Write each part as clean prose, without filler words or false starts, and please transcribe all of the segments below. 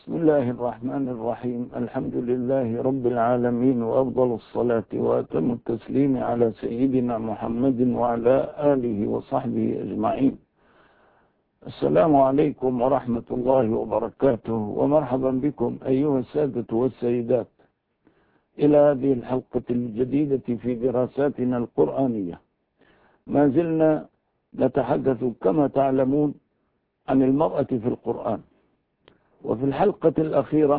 بسم الله الرحمن الرحيم. الحمد لله رب العالمين، وأفضل الصلاة وأتم التسليم على سيدنا محمد وعلى آله وصحبه أجمعين. السلام عليكم ورحمة الله وبركاته، ومرحبا بكم أيها السادة والسيدات إلى هذه الحلقة الجديدة في دراساتنا القرآنية. ما زلنا نتحدث كما تعلمون عن المرأة في القرآن، وفي الحلقة الأخيرة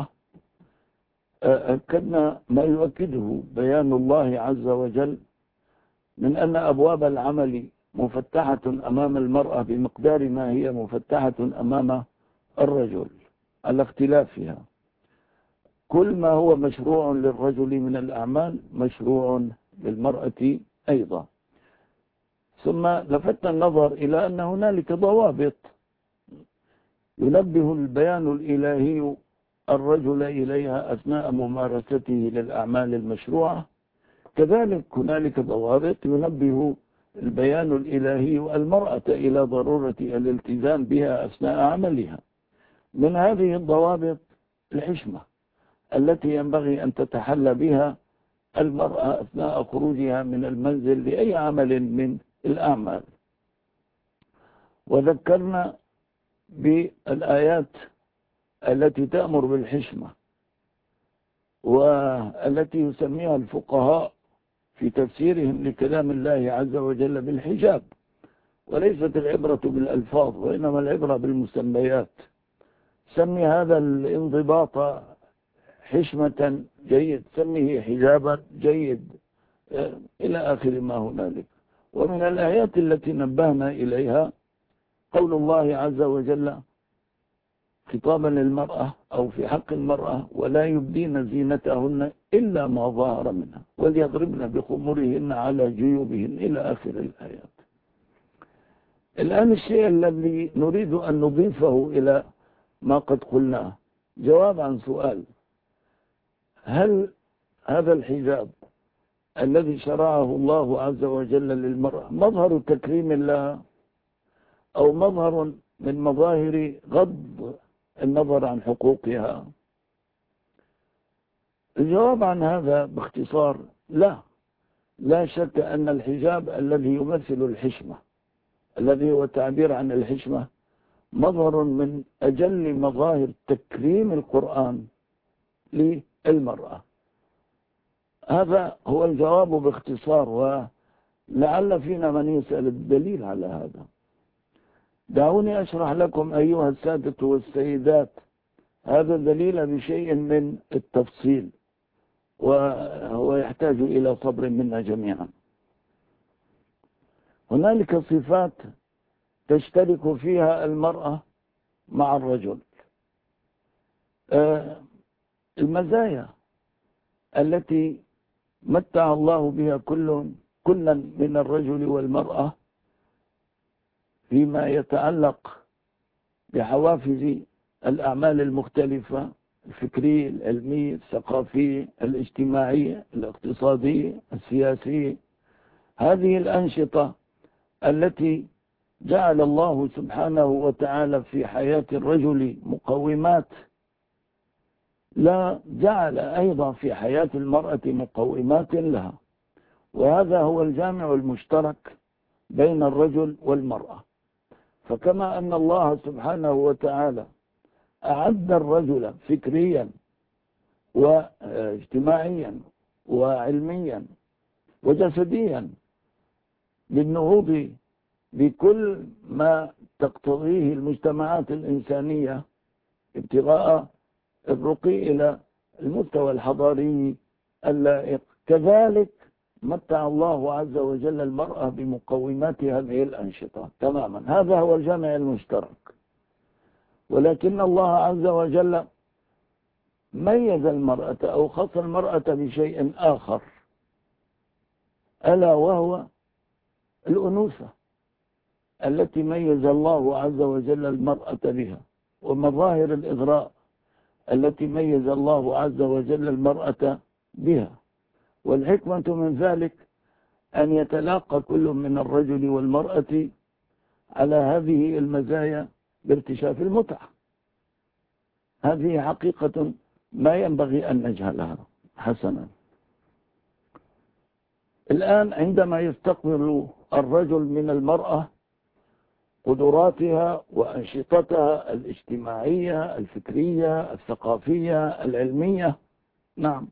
أكدنا ما يؤكده بيان الله عز وجل من أن أبواب العمل مفتحة أمام المرأة بمقدار ما هي مفتحة أمام الرجل على اختلافها. كل ما هو مشروع للرجل من الأعمال مشروع للمرأة أيضا. ثم لفتنا النظر إلى أن هنالك ضوابط ينبه البيان الإلهي الرجل إليها أثناء ممارسته للأعمال المشروعة، كذلك هنالك ضوابط ينبه البيان الإلهي المرأة إلى ضرورة الالتزام بها أثناء عملها. من هذه الضوابط الحشمة التي ينبغي أن تتحلى بها المرأة أثناء خروجها من المنزل لأي عمل من الأعمال. وذكرنا بالآيات التي تأمر بالحشمة، والتي يسميها الفقهاء في تفسيرهم لكلام الله عز وجل بالحجاب. وليست العبرة بالألفاظ، وإنما العبرة بالمسميات. سمي هذا الانضباط حشمة جيد، سميه حجابا جيد، إلى آخر ما هنالك. ومن الآيات التي نبهنا إليها قول الله عز وجل خطابا للمرأة أو في حق المرأة: ولا يبدين زينتهن إلا ما ظهر منها وليضربن بخمرهن على جيوبهن إلى آخر الآيات. الآن الشيء الذي نريد أن نضيفه إلى ما قد قلناه جواب عن سؤال: هل هذا الحجاب الذي شرعه الله عز وجل للمرأة مظهر تكريم الله، أو مظهر من مظاهر غض النظر عن حقوقها؟ الجواب عن هذا باختصار: لا شك أن الحجاب الذي يمثل الحشمة، الذي هو تعبير عن الحشمة، مظهر من أجل مظاهر تكريم القرآن للمرأة. هذا هو الجواب باختصار، ولعل فينا من يسأل الدليل على هذا. دعوني أشرح لكم أيها السادة والسيدات هذا الدليل بشيء من التفصيل، وهو يحتاج إلى صبر منا جميعا. هنالك صفات تشترك فيها المرأة مع الرجل. المزايا التي متع الله بها كلا من الرجل والمرأة فيما يتعلق بحوافز الأعمال المختلفة: الفكرية، العلمية، الثقافية، الاجتماعية، الاقتصادية، السياسية. هذه الأنشطة التي جعل الله سبحانه وتعالى في حياة الرجل مقومات، لا جعل أيضا في حياة المرأة مقومات لها. وهذا هو الجامع المشترك بين الرجل والمرأة. فكما أن الله سبحانه وتعالى أعد الرجل فكريا واجتماعيا وعلميا وجسديا للنهوض بكل ما تقتضيه المجتمعات الإنسانية ابتغاء الرقي إلى المستوى الحضاري اللائق، كذلك متع الله عز وجل المرأة بمقومات هذه الأنشطة تماما. هذا هو الجامع المشترك. ولكن الله عز وجل ميز المرأة أو خص المرأة بشيء آخر، ألا وهو الأنوثة التي ميز الله عز وجل المرأة بها، ومظاهر الإغراء التي ميز الله عز وجل المرأة بها. والحكمة من ذلك أن يتلاقى كل من الرجل والمرأة على هذه المزايا بارتشاف المتعة. هذه حقيقة ما ينبغي أن نجهلها. حسنا، الآن عندما يستقبل الرجل من المرأة قدراتها وأنشطتها الاجتماعية الفكرية الثقافية العلمية، نعم،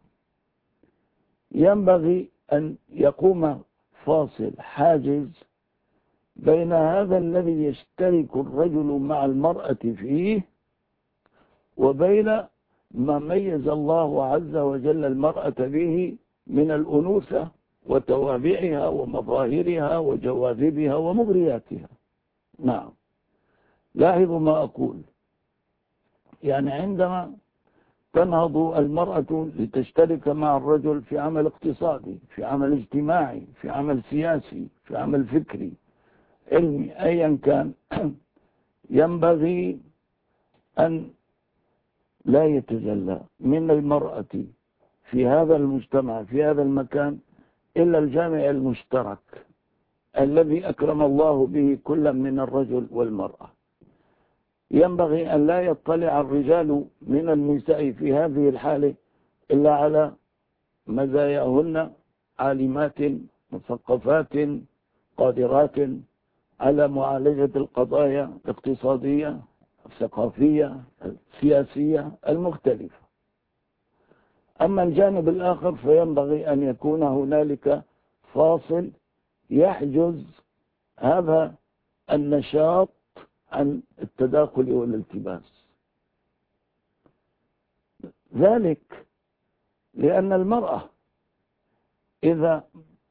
ينبغي أن يقوم فاصل حاجز بين هذا الذي يشترك الرجل مع المرأة فيه وبين ما ميز الله عز وجل المرأة به من الأنوثة وتوابعها ومظاهرها وجواذبها ومغرياتها. نعم، لاحظوا ما أقول. يعني عندما تنهض المرأة لتشترك مع الرجل في عمل اقتصادي، في عمل اجتماعي، في عمل سياسي، في عمل فكري، علمي، أيا كان، ينبغي أن لا يتجلى من المرأة في هذا المجتمع في هذا المكان إلا الجامع المشترك الذي أكرم الله به كل من الرجل والمرأة. ينبغي أن لا يطلع الرجال من النساء في هذه الحالة إلا على مزاياهن، عالمات مثقفات قادرات على معالجة القضايا الاقتصادية الثقافية السياسية المختلفة. أما الجانب الآخر فينبغي أن يكون هنالك فاصل يحجز هذا النشاط عن التداخل والالتباس. ذلك لأن المرأة إذا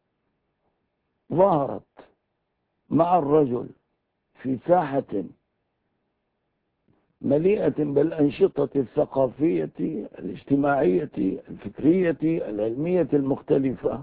ظهرت مع الرجل في ساحة مليئة بالأنشطة الثقافية الاجتماعية الفكرية العلمية المختلفة،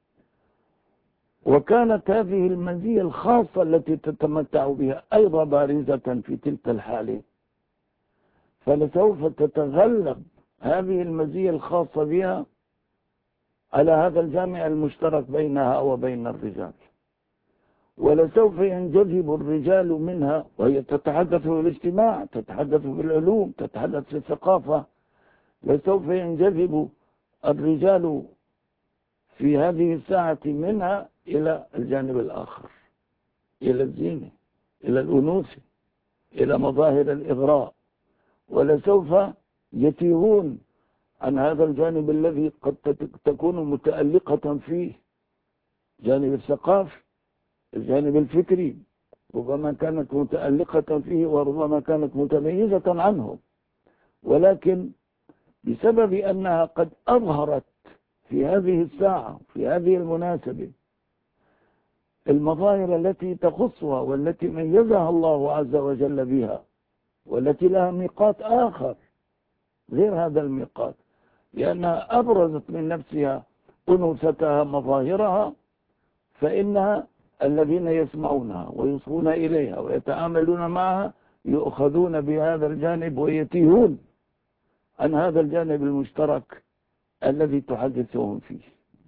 وكانت هذه المزية الخاصة التي تتمتع بها أيضا بارزة في تلك الحالة، فلسوف تتغلب هذه المزية الخاصة بها على هذا الجامع المشترك بينها وبين الرجال، ولسوف ينجذب الرجال منها، وهي تتحدث في الاجتماع، تتحدث في العلوم، تتحدث في الثقافة، لسوف ينجذب الرجال في هذه الساعة منها إلى الجانب الآخر، إلى الزينة، إلى الأنوثة، إلى مظاهر الإغراء، ولسوف يتيهون عن هذا الجانب الذي قد تكون متألقة فيه، جانب الثقافي، الجانب الفكري، ربما كانت متألقة فيه وربما كانت متميزة عنه، ولكن بسبب أنها قد أظهرت في هذه الساعة في هذه المناسبة المظاهر التي تخصها والتي ميزها الله عز وجل بها، والتي لها ميقات آخر غير هذا الميقات، لأنها أبرزت من نفسها أنوثتها مظاهرها، فإنها الذين يسمعونها ويصغون إليها ويتعاملون معها يؤخذون بهذا الجانب ويتيهون عن هذا الجانب المشترك الذي تحدثهم فيه.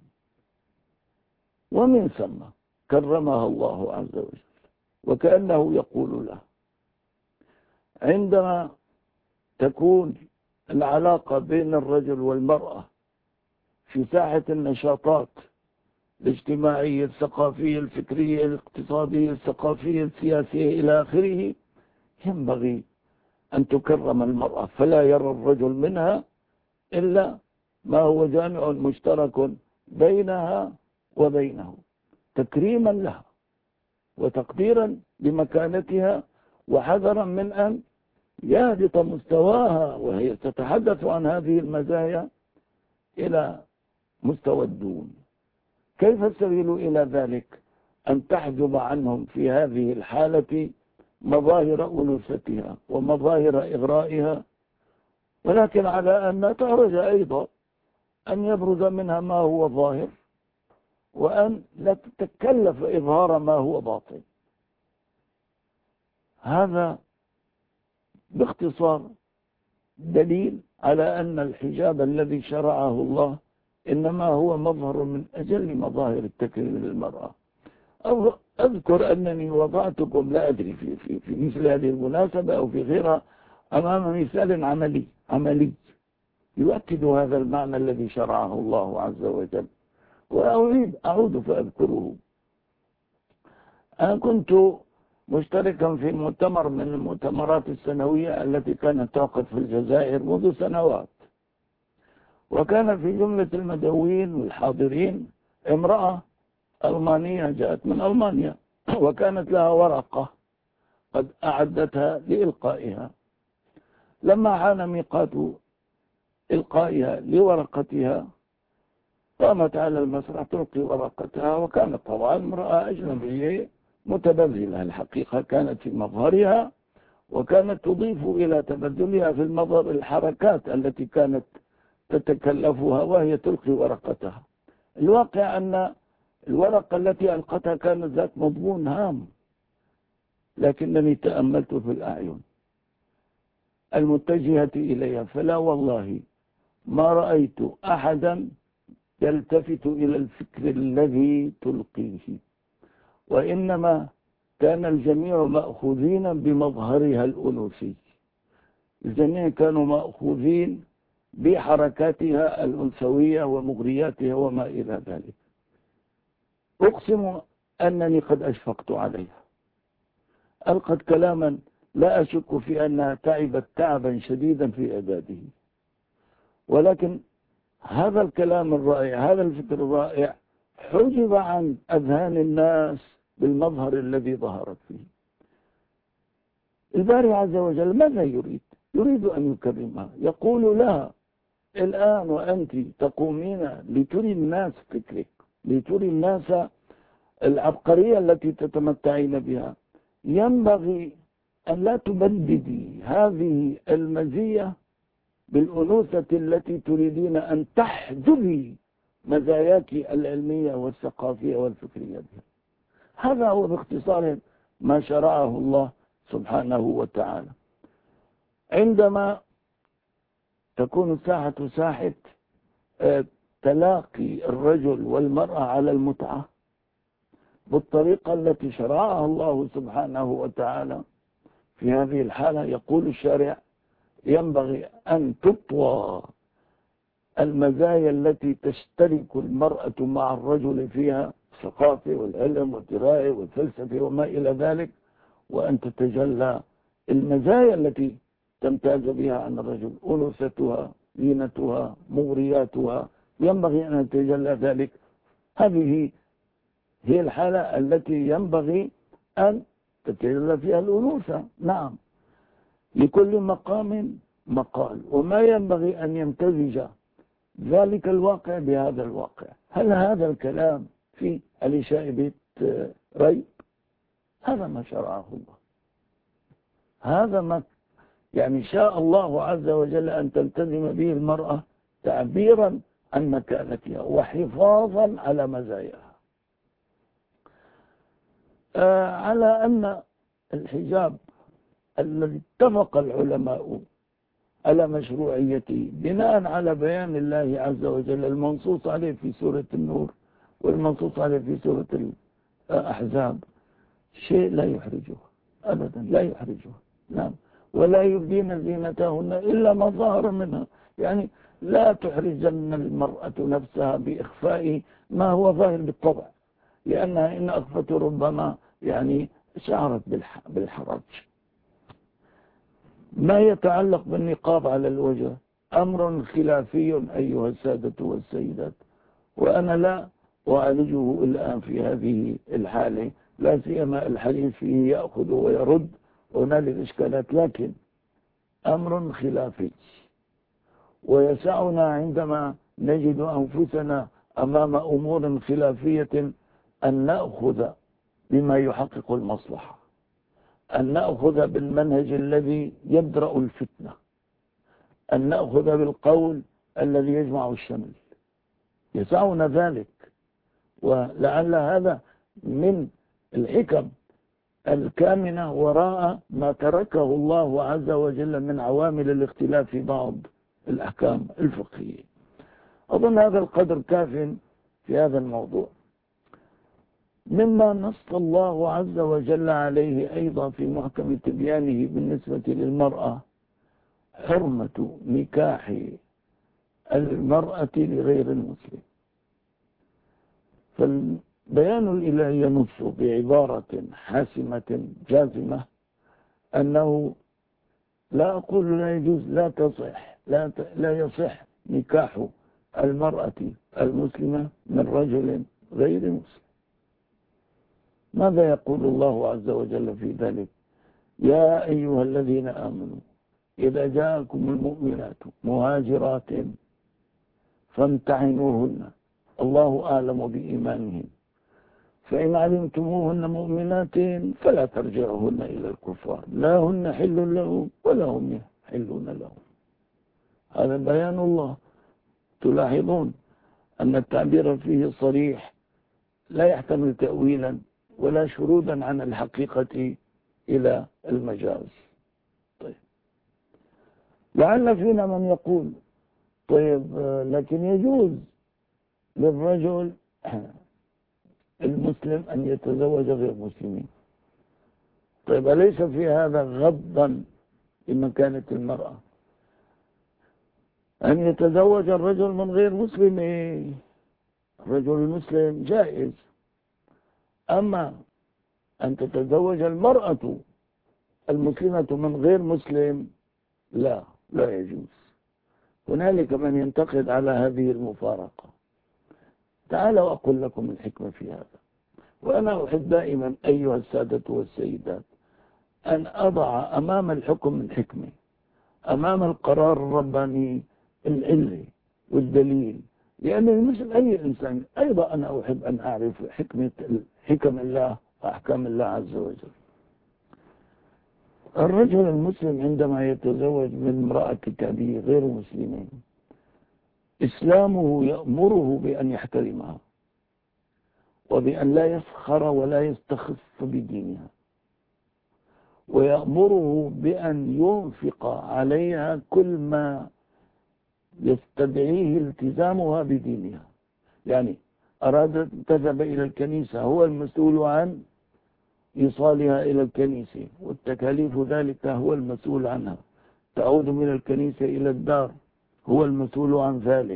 ومن ثم كرمها الله عز وجل، وكأنه يقول له: عندما تكون العلاقة بين الرجل والمرأة في ساحة النشاطات الاجتماعية الثقافية الفكرية الاقتصادية الثقافية السياسية إلى آخره، ينبغي أن تكرم المرأة، فلا يرى الرجل منها إلا ما هو جامع مشترك بينها وبينه، تكريما لها وتقديرا لمكانتها، وحذرا من أن يهبط مستواها وهي تتحدث عن هذه المزايا إلى مستوى الدون. كيف السبيل إلى ذلك؟ أن تحجب عنهم في هذه الحالة مظاهر أنوثتها ومظاهر إغرائها، ولكن على أن لا تعرج أيضا أن يبرز منها ما هو ظاهر، وأن لا تتكلف إظهار ما هو باطن. هذا باختصار دليل على أن الحجاب الذي شرعه الله إنما هو مظهر من أجل مظاهر التكريم للمرأة. أذكر أنني وضعتكم، لا أدري في مثل هذه المناسبة أو في غيرها، أمام مثال عملي يؤكد هذا المعنى الذي شرعه الله عز وجل. وأريد أعود فأذكره. أنا كنت مشتركا في مؤتمر من المؤتمرات السنوية التي كانت تعقد في الجزائر منذ سنوات، وكان في جملة المدعوين والحاضرين امرأة ألمانية جاءت من ألمانيا، وكانت لها ورقة قد أعدتها لإلقائها. لما حان ميقات إلقائها لورقتها قامت على المسرح تلقي ورقتها، وكانت طبعا امرأة أجنبية متبذلة. الحقيقة كانت في مظهرها، وكانت تضيف إلى تبذلها في المظهر الحركات التي كانت تتكلفها وهي تلقي ورقتها. الواقع أن الورقة التي ألقتها كانت ذات مضمون هام، لكنني تأملت في الأعين المتجهة إليها، فلا والله ما رأيت أحدا يلتفت إلى الفكر الذي تلقيه، وإنما كان الجميع مأخوذين بمظهرها الأنوثي. الجميع كانوا مأخوذين بحركاتها الأنثوية ومغرياتها وما إلى ذلك. أقسم أنني قد أشفقت عليها. ألقت كلاما لا أشك في أنها تعبت تعبا شديدا في إعداده، ولكن هذا الكلام الرائع، هذا الفكر الرائع حجب عن أذهان الناس بالمظهر الذي ظهرت فيه. الباري عز وجل ماذا يريد؟ يريد أن يكرمها، يقول لها الآن وأنت تقومين لتري الناس فكرك، لتري الناس العبقرية التي تتمتعين بها، ينبغي أن لا تبددي هذه المزية بالأنوثة التي تريدين أن تحجبي مزاياك العلمية والثقافية والفكرية بها. هذا هو باختصار ما شرعه الله سبحانه وتعالى. عندما تكون الساحة ساحة تلاقي الرجل والمرأة على المتعة بالطريقة التي شرعها الله سبحانه وتعالى، في هذه الحالة يقول الشارع ينبغي أن تطوى المزايا التي تشترك المرأة مع الرجل فيها، الثقافة والعلم والدراية والفلسفة وما إلى ذلك، وأن تتجلى المزايا التي تمتاز بها عن الرجل، أنوثتها، زينتها، مغرياتها، ينبغي أن يتجلى ذلك. هذه هي الحالة التي ينبغي أن تتجلى فيها الأنوثة. نعم، لكل مقام مقال، وما ينبغي أن يمتزج ذلك الواقع بهذا الواقع. هل هذا الكلام في الإشاء ريب؟ هذا ما شرعه الله، هذا ما يعني شاء الله عز وجل أن تلتزم به المرأة تعبيرا عن مكانتها وحفاظا على مزاياها. على أن الحجاب الذي اتفق العلماء على مشروعيته بناء على بيان الله عز وجل المنصوص عليه في سورة النور والمنصوص عليه في سورة الأحزاب، شيء لا يحرجه أبدا، لا يحرجه. نعم، ولا يبدين زينتهن إلا ما ظهر منها، يعني لا تحرجن المرأة نفسها بإخفاء ما هو ظاهر بالطبع، لأنها إن أخفت ربما يعني شعرت بالحرج. ما يتعلق بالنقاب على الوجه أمر خلافي أيها السادة والسيدات، وأنا لا أعالجه الآن في هذه الحالة، لا سيما الحديث فيه يأخذ ويرد هنالك إشكالات، لكن أمر خلافي، ويسعنا عندما نجد أنفسنا أمام أمور خلافية أن نأخذ بما يحقق المصلحة، أن نأخذ بالمنهج الذي يدرأ الفتنة، أن نأخذ بالقول الذي يجمع الشمل، يسعنا ذلك. ولعل هذا من الحكم الكامنة وراء ما تركه الله عز وجل من عوامل الاختلاف في بعض الأحكام الفقهية. أظن هذا القدر كاف في هذا الموضوع. مما نص الله عز وجل عليه أيضا في محكم تبيانه بالنسبة للمرأة حرمة نكاح المرأة لغير المسلم. فالبيان الإلهي ينص بعبارة حاسمة جازمة أنه لا أقول لا يجوز، لا تصح، لا يصح نكاح المرأة المسلمة من رجل غير مسلم. ماذا يقول الله عز وجل في ذلك؟ يا أيها الذين آمنوا إذا جاءكم المؤمنات مهاجرات فامتحنوهن الله أعلم بإيمانهن فإن علمتموهن مؤمنات فلا ترجعوهن إلى الكفار لا هن حل لهم ولا هم يحلون لهم. هذا بيان الله. تلاحظون أن التعبير فيه صريح لا يحتمل تأويلا ولا شرودا عن الحقيقة إلى المجاز. طيب، لعل فينا من يقول طيب لكن يجوز للرجل المسلم أن يتزوج غير مسلمين. طيب، أليس في هذا غضا لمكانة المرأة أن يتزوج الرجل من غير مسلم؟ الرجل المسلم جائز، أما أن تتزوج المرأة المسلمة من غير مسلم لا يجوز. هنالك من ينتقد على هذه المفارقة. تعالوا أقول لكم الحكمة في هذا. وأنا أحب دائما أيها السادة والسيدات أن أضع أمام الحكم الحكمة، أمام القرار الرباني العلمي والدليل، لأن مثل أي إنسان أيضا أنا أحب أن أعرف حكم الله وأحكام الله عز وجل. الرجل المسلم عندما يتزوج من امرأة كتابية غير مسلمين إسلامه يأمره بأن يحترمها وبأن لا يفخر ولا يستخف بدينها، ويأمره بأن ينفق عليها كل ما يستدعيه التزامها بدينها. يعني أرادت تذهب إلى الكنيسة، هو المسؤول عن إيصالها إلى الكنيسة والتكاليف ذلك هو المسؤول عنها. تعود من الكنيسة إلى الدار هو المسؤول عن ذلك.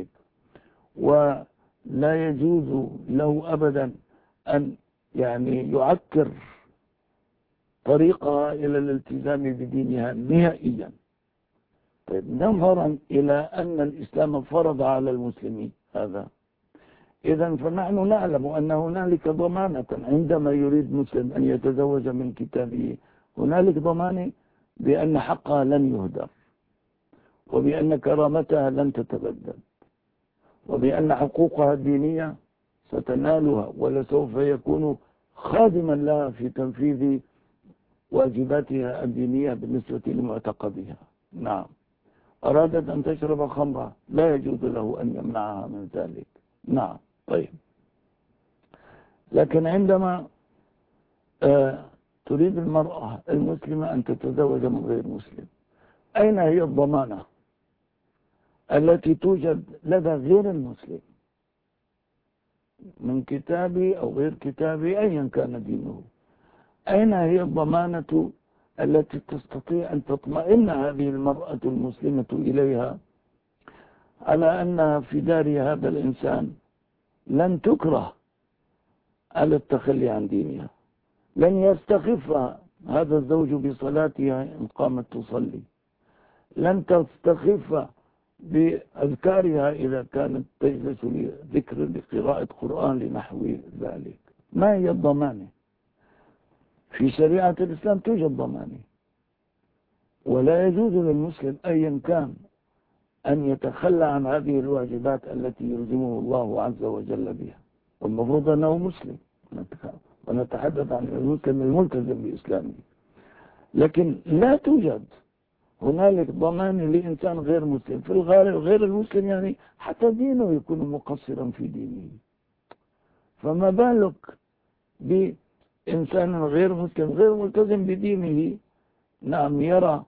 ولا يجوز له أبدا أن يعكر طريقها إلى الالتزام بدينها نهائيا. طيب، نظرا إلى أن الإسلام فرض على المسلمين هذا، إذن فنحن نعلم أن هنالك ضمانة عندما يريد مسلم أن يتزوج من كتابه، هنالك ضمانة بأن حقها لن يهدر، وبأن كرامتها لن تتبدل، وبأن حقوقها الدينية ستنالها، ولسوف يكون خادما لها في تنفيذ واجباتها الدينية بالنسبة لمعتقدها. نعم، أرادت أن تشرب خمرا لا يجوز له أن يمنعها من ذلك. نعم. طيب، لكن عندما تريد المرأة المسلمة أن تتزوج من غير مسلم، أين هي الضمانة التي توجد لدى غير المسلم من كتابي أو غير كتابي أيا كان دينه؟ أين هي الضمانة التي تستطيع أن تطمئن هذه المرأة المسلمة إليها على أنها في دار هذا الإنسان لن تكره على التخلي عن دينها، لن يستخف هذا الزوج بصلاتها إن قامت تصلي، لن تستخف بأذكارها إذا كانت تجلس لذكر لقراءة قرآن لنحو ذلك؟ ما هي الضمانة؟ في شريعة الإسلام توجد ضمانة، ولا يجوز للمسلم أيا كان أن يتخلى عن هذه الواجبات التي يلزمه الله عز وجل بها، والمفروض أنه مسلم، ونتحدث عن المسلم الملتزم بإسلامه. لكن لا توجد هنالك ضمان لإنسان غير مسلم. في الغالب غير المسلم حتى دينه يكون مقصرا في دينه، فما بالك بإنسان غير مسلم غير ملتزم بدينه؟ نعم، يرى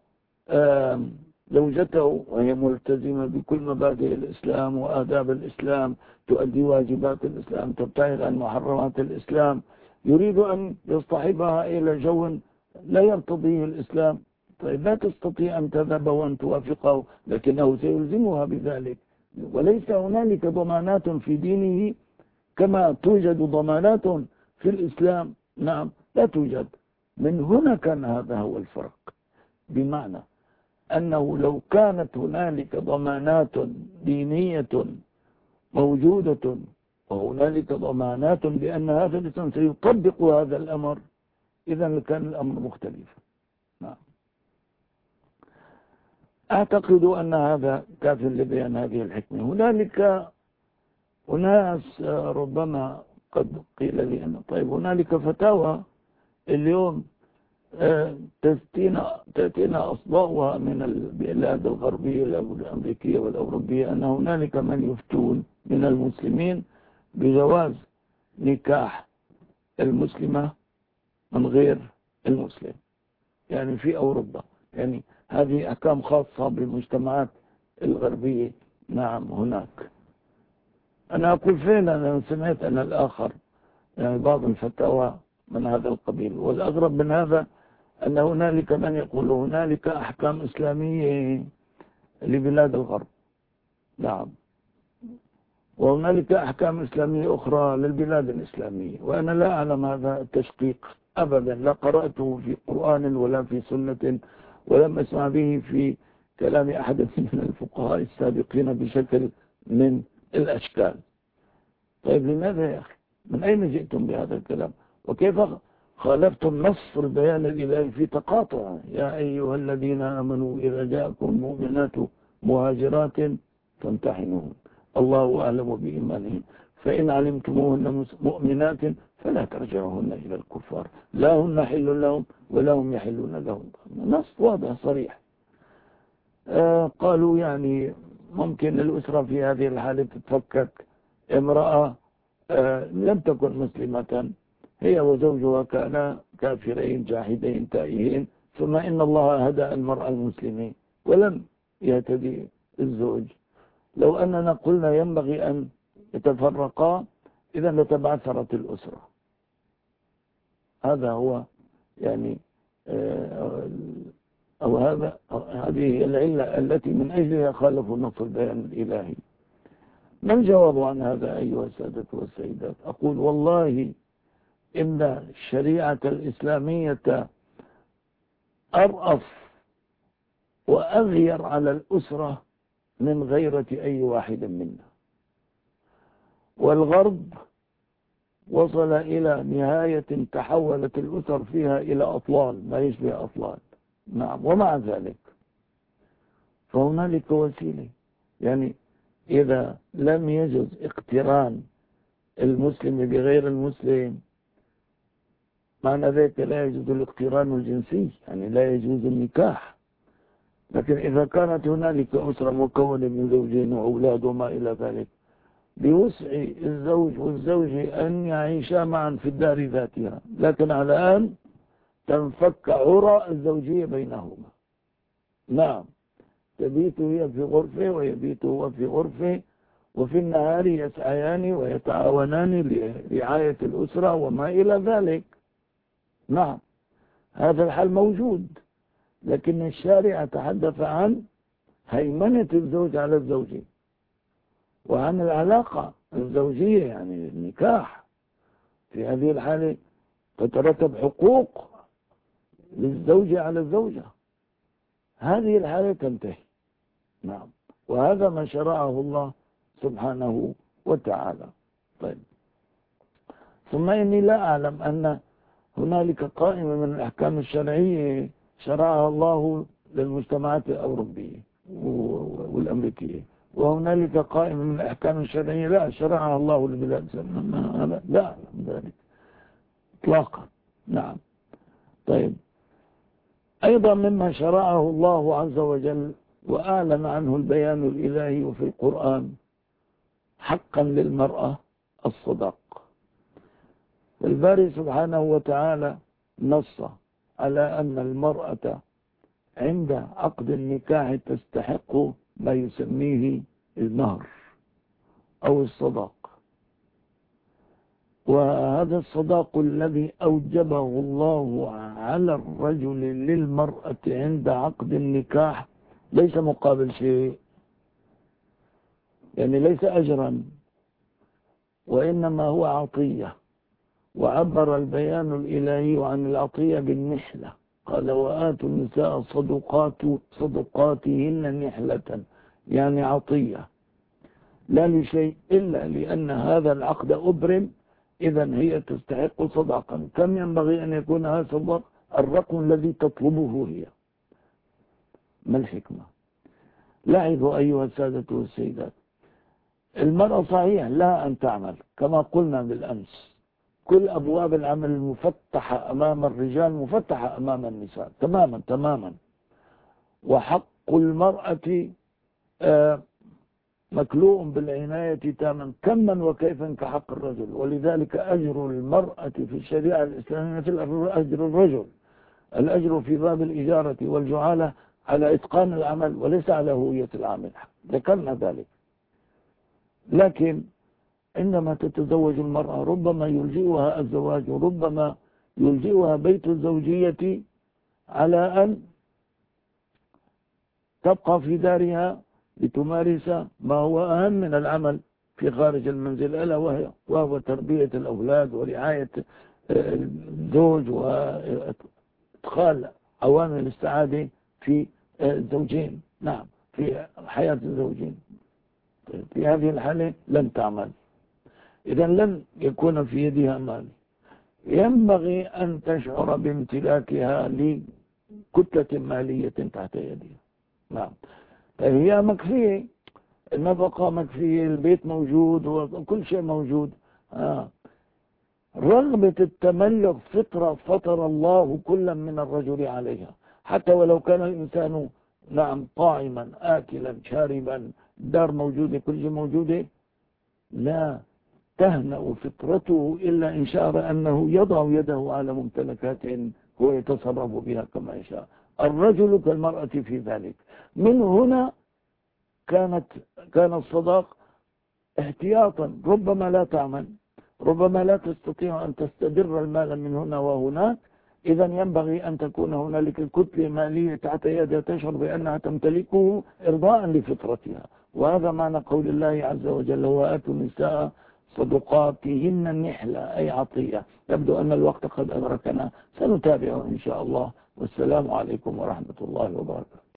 زوجته وهي ملتزمة بكل مبادئ الإسلام وآداب الإسلام، تؤدي واجبات الإسلام، تبتعد عن محرمات الإسلام، يريد أن يصطحبها إلى جو لا يرتضيه الإسلام، طيب لا تستطيع أن تذهب وأن توافقه، لكنه سيلزمها بذلك. وليس هنالك ضمانات في دينه كما توجد ضمانات في الإسلام. نعم لا توجد. من هنا كان هذا هو الفرق، بمعنى أنه لو كانت هنالك ضمانات دينية موجودة وهنالك ضمانات بأن هذا الإنسان سيطبق هذا الأمر، إذا كان الأمر مختلف. نعم. أعتقد أن هذا كاف لبيان هذه الحكمة. هنالك أناس ربما قد قيل لي أن طيب هنالك فتاوى اليوم تأتينا أصداؤها من البلاد الغربية الأمريكية والأوروبية أن هنالك من يفتون من المسلمين بجواز نكاح المسلمة من غير المسلم، يعني في أوروبا. يعني هذه أحكام خاصة بالمجتمعات الغربية. نعم هناك. أنا أقول فعلا أنا سمعت أن الآخر يعني بعض الفتاوى من هذا القبيل. والأغرب من هذا أن هنالك من يقول هنالك أحكام إسلامية لبلاد الغرب. نعم. وهنالك أحكام إسلامية أخرى للبلاد الإسلامية، وأنا لا أعلم هذا التشقيق أبدا، لا قرأته في قرآن ولا في سنة ولم أسمع به في كلام أحد من الفقهاء السابقين بشكل من الأشكال. طيب لماذا يا أخي؟ من أين جئتم بهذا الكلام؟ وكيف خالفتم نص البيان الإلهي في تقاطع؟ يا أيها الذين آمنوا إذا جاءكم مؤمنات مهاجرات فامتحنوهن الله أعلم بإيمانهن فإن علمتموهن مؤمنات فلا ترجعوهن إلى الكفار لا هن حل لهم ولا هم يحلون لهم. نص واضح صريح. قالوا يعني ممكن الأسرة في هذه الحالة تتفكك. امرأة لم تكن مسلمة، هي وزوجها كانا كافرين جاحدين تائهين، ثم إن الله هدى المرأة المسلمين ولم يهتدي الزوج. لو أننا قلنا ينبغي أن يتفرقا إذا لتبعثرت الأسرة. هذا هو يعني أو هذه العلة التي من أجلها خالفوا نص البيان الإلهي. ما الجواب عن هذا أيها السادة والسيدات؟ أقول والله إن الشريعة الإسلامية أرأف وأغير على الأسرة من غيرة أي واحد منا. والغرب وصل إلى نهاية تحولت الأسر فيها إلى أطلال، ما يشبه أطلال. نعم. ومع ذلك فهنالك وسيلة، يعني إذا لم يجوز اقتران المسلم بغير المسلم معنى ذلك لا يجوز الاقتران الجنسي، يعني لا يجوز النكاح. لكن إذا كانت هنالك أسرة مكونة من زوجين وأولاد وما إلى ذلك بوسع الزوج والزوجة أن يعيشا معا في الدار ذاتها، لكن على أن تنفك عرى الزوجية بينهما. نعم. تبيت هي في غرفة ويبيت هو في غرفة، وفي النهار يسعيان ويتعاونان لرعاية الأسرة وما إلى ذلك. نعم. هذا الحال موجود، لكن الشارع تحدث عن هيمنة الزوج على الزوجة وعن العلاقة الزوجية، يعني النكاح. في هذه الحالة تترتب حقوق للزوجة على الزوجة. هذه الحالة تنتهي. نعم. وهذا ما شرعه الله سبحانه وتعالى. طيب. ثم إني لا أعلم أن هنالك قائمة من الأحكام الشرعية شرعها الله للمجتمعات الأوروبية والأمريكية، وهنالك قائمة من الأحكام الشرعية لا شرعها الله للبلاد. لا أعلم ذلك إطلاقا. نعم. طيب. أيضا مما شرعه الله عز وجل وأعلن عنه البيان الإلهي وفي القرآن حقا للمرأة الصداق. الباري سبحانه وتعالى نص على أن المرأة عند عقد النكاح تستحق ما يسميه المهر أو الصداق. وهذا الصداق الذي أوجبه الله على الرجل للمرأة عند عقد النكاح ليس مقابل شيء، يعني ليس أجرا، وإنما هو عطية. وعبر البيان الإلهي عن العطية بالنحلة، قال وآتوا النساء صدقاتهن نحلة، يعني عطية لا لشيء إلا لأن هذا العقد أبرم، إذن هي تستحق صداقا. كم ينبغي أن يكون هذا الصداق؟ الرقم الذي تطلبه هي. ما الحكمة؟ لاحظوا أيها السادة والسيدات، المرأة صحيح لا أن تعمل كما قلنا بالأمس، كل أبواب العمل المفتحة أمام الرجال مفتحة أمام النساء تماما تماما، وحق المرأة مكلوء بالعناية تاما كما وكيفا كحق الرجل. ولذلك أجر المرأة في الشريعة الإسلامية مثل أجر الرجل. الأجر في باب الإجارة والجعالة على إتقان العمل وليس على هوية العامل، ذكرنا ذلك. لكن عندما تتزوج المرأة ربما يلجئها الزواج وربما يلجئها بيت الزوجية على أن تبقى في دارها لتمارس ما هو أهم من العمل في خارج المنزل، ألا وهو تربية الأولاد ورعاية الزوج وإدخال عوامل السعادة في الزوجين، نعم في حياة الزوجين. في هذه الحالة لن تعمل، إذا لن يكون في يدها مال. ينبغي أن تشعر بامتلاكها لكتلة مالية تحت يدها، نعم. هي مكفية، النفقة مكفية، البيت موجود وكل شيء موجود. رغبة التملك فطرة فطر الله كل من الرجل عليها، حتى ولو كان الإنسان نعم طاعما آكلا شاربا، دار موجودة كل شيء موجودة، لا تهنأ فطرته إلا إن شاء أنه يضع يده على ممتلكات هو يتصرف بها كما يشاء. الرجل كالمرأة في ذلك. من هنا كان الصداق احتياطا، ربما لا تعمل، ربما لا تستطيع أن تستدر المال من هنا وهناك، إذا ينبغي أن تكون هنالك الكتلة مالية تحت يدها تشعر بأنها تمتلكه إرضاء لفطرتها. وهذا معنى قول الله عز وجل وآتوا النساء صدقاتهن النحلة، أي عطية. يبدو أن الوقت قد أدركنا، سنتابع إن شاء الله، والسلام عليكم ورحمة الله وبركاته.